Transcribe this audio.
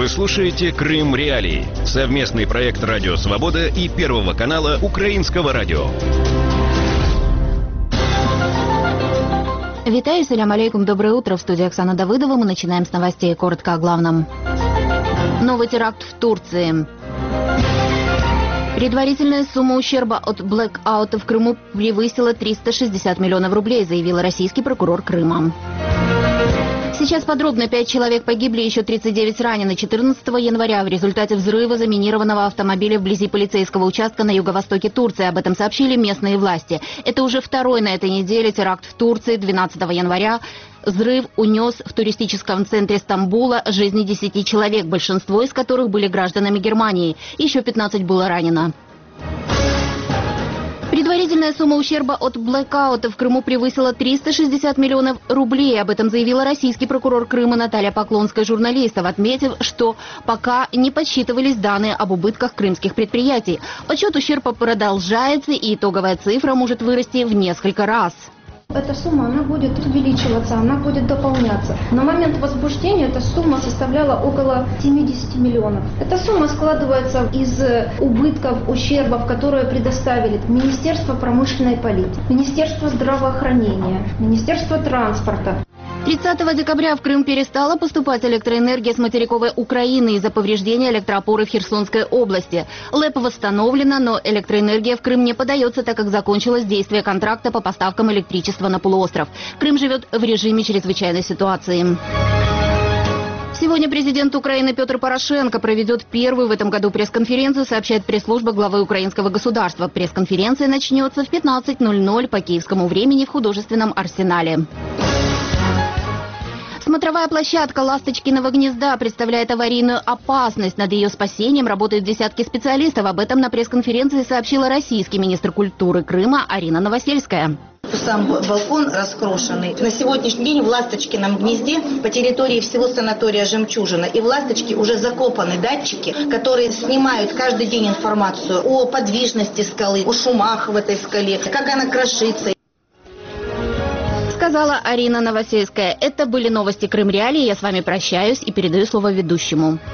Вы слушаете «Крым Реалии» — совместный проект «Радио Свобода» и Первого канала Украинского радио. Витаю, салям алейкум, доброе утро. В студии Оксана Давыдова. Мы начинаем с новостей. Коротко о главном. Новый теракт в Турции. Предварительная сумма ущерба от блэкаута в Крыму превысила 360 миллионов рублей, заявил российский прокурор Крыма. Сейчас подробно. 5 человек погибли, еще 39 ранены. 14 января в результате взрыва заминированного автомобиля вблизи полицейского участка на юго-востоке Турции. Об этом сообщили местные власти. Это уже второй на этой неделе теракт в Турции. 12 января взрыв унес в туристическом центре Стамбула жизни 10 человек, большинство из которых были гражданами Германии. Еще 15 было ранено. Предварительная сумма ущерба от блэкаута в Крыму превысила 360 миллионов рублей. Об этом заявила российский прокурор Крыма Наталья Поклонская журналистов, отметив, что пока не подсчитывались данные об убытках крымских предприятий. Подсчет ущерба продолжается, и итоговая цифра может вырасти в несколько раз. Эта сумма, она будет увеличиваться, она будет дополняться. На момент возбуждения эта сумма составляла около 70 миллионов. Эта сумма складывается из убытков, ущербов, которые предоставили Министерство промышленной политики, Министерство здравоохранения, Министерство транспорта. 30 декабря в Крым перестала поступать электроэнергия с материковой Украины из-за повреждения электроопоры в Херсонской области. ЛЭП восстановлена, но электроэнергия в Крым не подается, так как закончилось действие контракта по поставкам электричества на полуостров. Крым живет в режиме чрезвычайной ситуации. Сегодня президент Украины Петр Порошенко проведет первую в этом году пресс-конференцию, сообщает пресс-служба главы украинского государства. Пресс-конференция начнется в 15:00 по киевскому времени в художественном арсенале. Смотровая площадка Ласточкиного гнезда представляет аварийную опасность. Над ее спасением работают десятки специалистов. Об этом на пресс-конференции сообщила российский министр культуры Крыма Арина Новосельская. Сам балкон раскрошенный. На сегодняшний день в Ласточкином гнезде по территории всего санатория «Жемчужина» и в Ласточке уже закопаны датчики, которые снимают каждый день информацию о подвижности скалы, о шумах в этой скале, как она крошится. Сказала Арина Новосельская. Это были новости Крым Реалии. Я с вами прощаюсь и передаю слово ведущему.